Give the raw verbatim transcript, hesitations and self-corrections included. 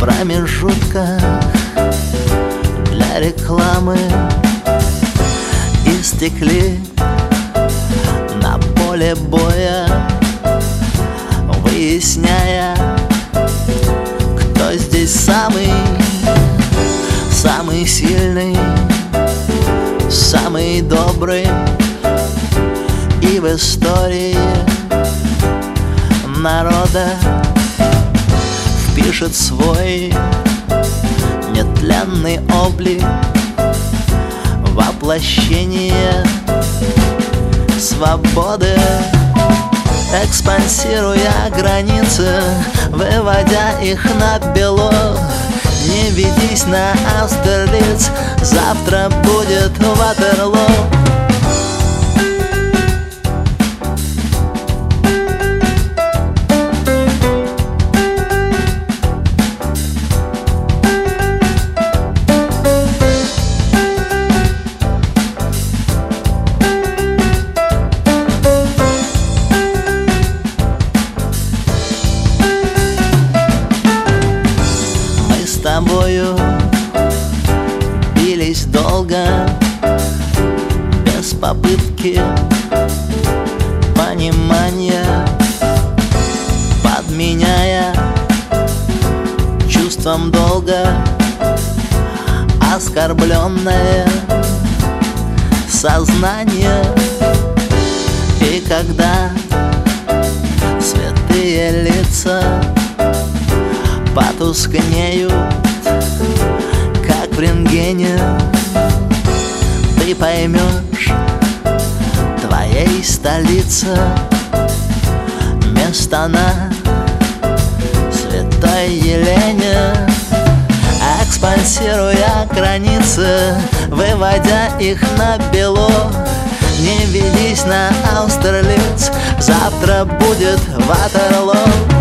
промежутках для рекламы истекли на поле боя, выясняя, кто здесь самый, самый сильный, самый добрый. И в истории народа впишет свой нетленный облик, воплощение свободы, экспансируя границы, выводя их на бело. Не ведись на Аустерлиц, завтра будет Ватерлоо. С тобою бились долго, без попытки понимания, подменяя чувством долга оскорбленное сознание. И когда святые лица потускнеют, как в рентгене, ты поймешь, твоей столице место на Святой Елене. Экспансируя границы, выводя их на бело. Не ведись на Аустерлиц, завтра будет Ватерлоо.